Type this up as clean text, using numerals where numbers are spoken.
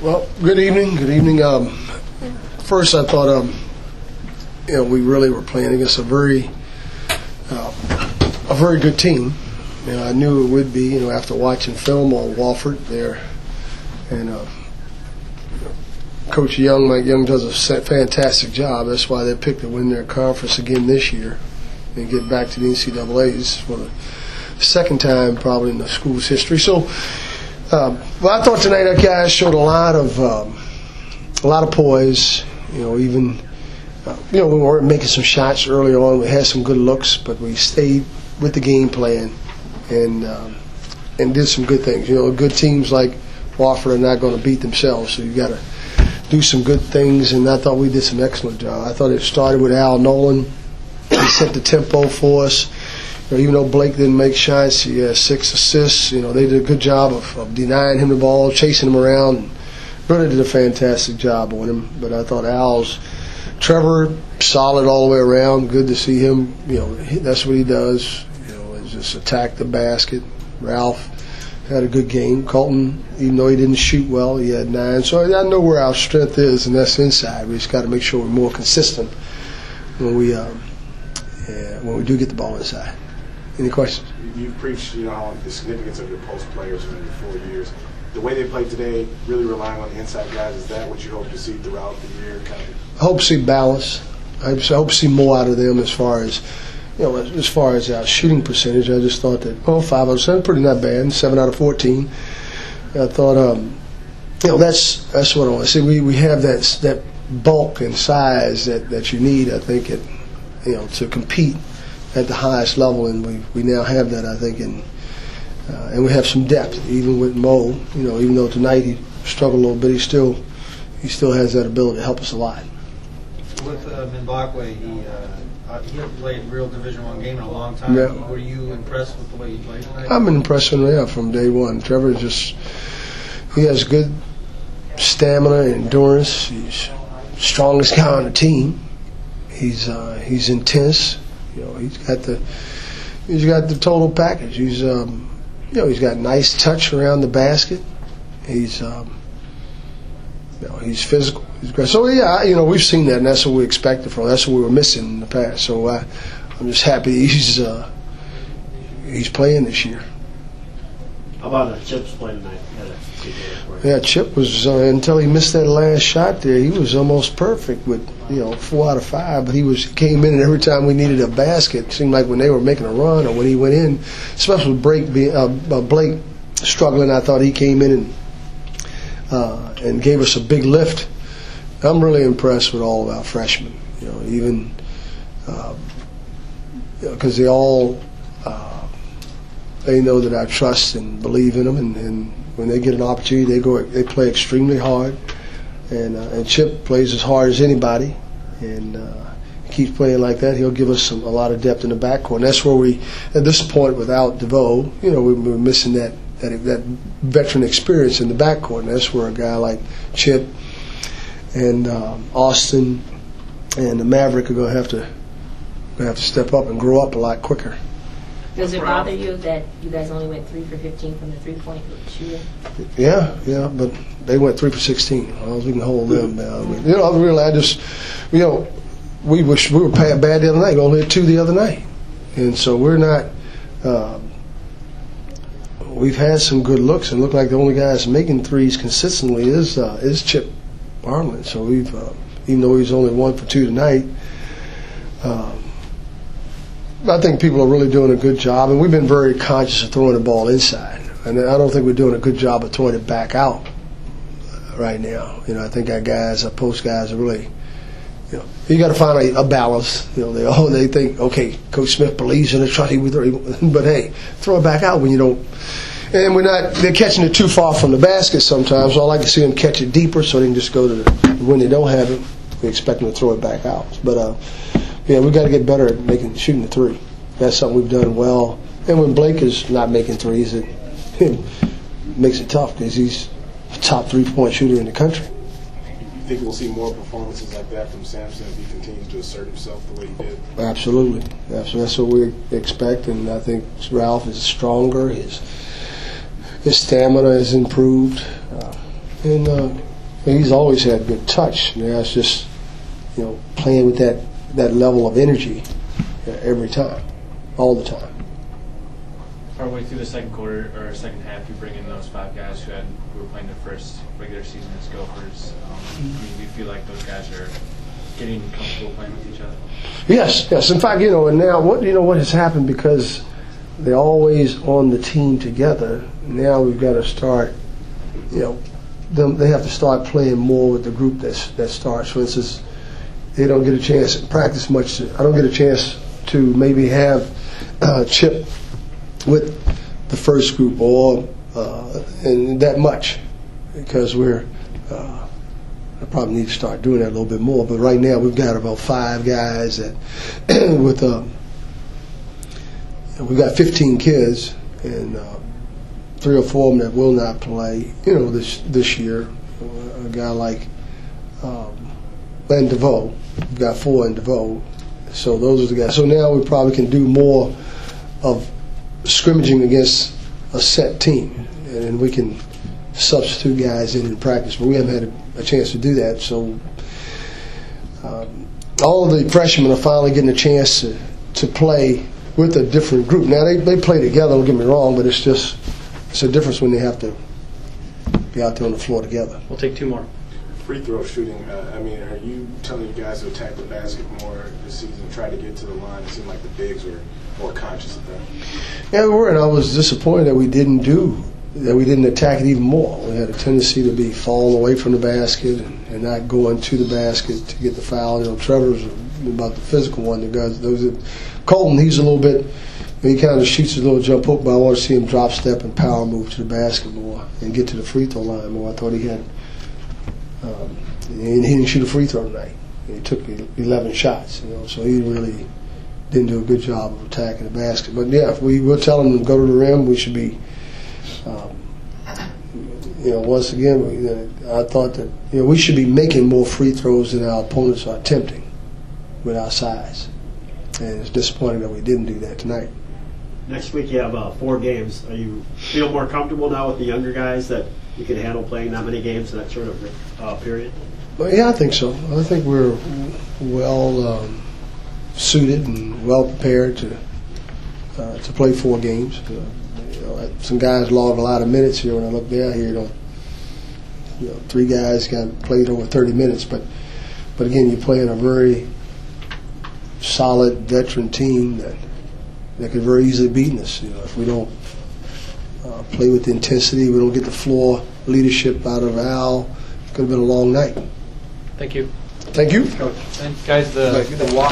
Well, good evening. Good evening. First, I thought, we really were playing against a very good team. I knew it would be, after watching film on Wofford there, and Coach Young, Mike Young, does a fantastic job. That's why they picked to win their conference again this year and get back to the NCAAs for the second time probably in the school's history. So. I thought tonight our guys showed a lot of poise. We weren't making some shots early on. We had some good looks, but we stayed with the game plan and did some good things. Good teams like Wofford are not going to beat themselves, so you got to do some good things. And I thought we did some excellent job. I thought it started with Al Nolan. He set the tempo for us. Even though Blake didn't make shots, he had 6 assists. They did a good job of denying him the ball, chasing him around. And really did a fantastic job on him. But I thought Trevor, solid all the way around. Good to see him. That's what he does. Is just attack the basket. Ralph had a good game. Colton, even though he didn't shoot well, he had 9. So I know where our strength is, and that's inside. We just got to make sure we're more consistent when we do get the ball inside. Any questions? You've preached, on the significance of your post players in your 4 years. The way they played today, really relying on the inside guys, is that what you hope to see throughout the year? I hope to see balance. I hope to see more out of them as far as our shooting percentage. I just thought that 5 out of 7, pretty not bad. 7 out of 14. I thought that's what I want to see. We have that bulk and size that you need, I think, to compete at the highest level, and we now have that, I think, and we have some depth, even with Mo. Even though tonight he struggled a little bit, he still has that ability to help us a lot. With Mbakwe, he hasn't played real Division I game in a long time. Yeah. Were you impressed with the way he played tonight? I've been impressed with him from day one. Trevor he has good stamina and endurance. He's the strongest guy on the team. He's intense. He's got the total package. He's got nice touch around the basket. He's physical. He's great. So we've seen that, and that's what we expected from him. That's what we were missing in the past. So I'm just happy he's playing this year. How about Chip's play tonight? Yeah, Chip was until he missed that last shot there. He was almost perfect with 4 out of 5. But he came in, and every time we needed a basket, it seemed like when they were making a run or when he went in, especially with Blake struggling, I thought he came in and gave us a big lift. I'm really impressed with all of our freshmen. Even because they all they know that I trust and believe in them, and when they get an opportunity, they play extremely hard, and Chip plays as hard as anybody, and he keeps playing like that. He'll give us a lot of depth in the backcourt. And that's where at this point, without DeVoe, we're missing that veteran experience in the backcourt, and that's where a guy like Chip and Austin and the Maverick are going to have to step up and grow up a lot quicker. Does it bother you that you guys only went 3 for 15 from the 3-point shooting? Yeah, but they went 3 for 16. As long as we can hold them down. We were bad the other night. We only had 2 the other night, and so we're not. We've had some good looks, and look like the only guys making threes consistently is Chip Armland. So we've, even though he's only 1 for 2 tonight. I think people are really doing a good job, and we've been very conscious of throwing the ball inside. And I don't think we're doing a good job of throwing it back out right now. I think our post guys are really, you got to find a balance. They think, okay, Coach Smith believes in it, but hey, throw it back out when you don't. And they're catching it too far from the basket sometimes, so I like to see them catch it deeper so they can just go to when they don't have it, we expect them to throw it back out. But, we've got to get better at shooting the 3. That's something we've done well. And when Blake is not making threes, it makes it tough because he's a top 3-point shooter in the country. You think we'll see more performances like that from Sampson if he continues to assert himself the way he did? Absolutely. That's what we expect, and I think Ralph is stronger. His stamina has improved. And He's always had good touch. Now it's just, playing with that level of energy every time, all the time. Partway through the second quarter or second half, you bring in those 5 guys who were playing their first regular season as Gophers. Do you feel like those guys are getting comfortable playing with each other? Yes. In fact, and now what has happened, because they're always on the team together. Now we've got to start, they have to start playing more with the group that starts. For instance, they don't get a chance to practice much. I don't get a chance to maybe have Chip with the first group and that much, because I probably need to start doing that a little bit more. But right now we've got about 5 guys that we've got 15 kids, and 3 or 4 of them that will not play, this year. A guy like Len DeVoe, we've got 4 in DeVoe. So those are the guys. So now we probably can do more of scrimmaging against a set team, and we can substitute guys in practice. But we haven't had a chance to do that. So all of the freshmen are finally getting a chance to play with a different group. Now they play together, don't get me wrong, but it's a difference when they have to be out there on the floor together. We'll take 2 more. Free throw shooting, are you telling you guys to attack the basket more this season, try to get to the line? It seemed like the bigs were more conscious of that. Yeah, we were, and I was disappointed that we didn't attack it even more. We had a tendency to be falling away from the basket and not going to the basket to get the foul. Trevor's about the physical one. Colton, he's a little bit, he kind of shoots a little jump hook, but I want to see him drop step and power move to the basket more and get to the free throw line more. I thought he had, and he didn't shoot a free throw tonight. He took 11 shots, so he really didn't do a good job of attacking the basket. But yeah, if we're telling them to go to the rim, we should be, once again, I thought that we should be making more free throws than our opponents are attempting with our size. And it's disappointing that we didn't do that tonight. Next week you have 4 games. Are you feel more comfortable now with the younger guys that you can handle playing that many games in that sort of period? Well, yeah, I think so. I think we're well suited and well prepared to play 4 games. Some guys log a lot of minutes here. When I look down here, 3 guys played over 30 minutes. But again, you're playing a very solid veteran team that could very easily beat us. If we don't play with intensity, we don't get the floor leadership out of Al, it could have been a long night. Thank you. Thank you. And guys, the walk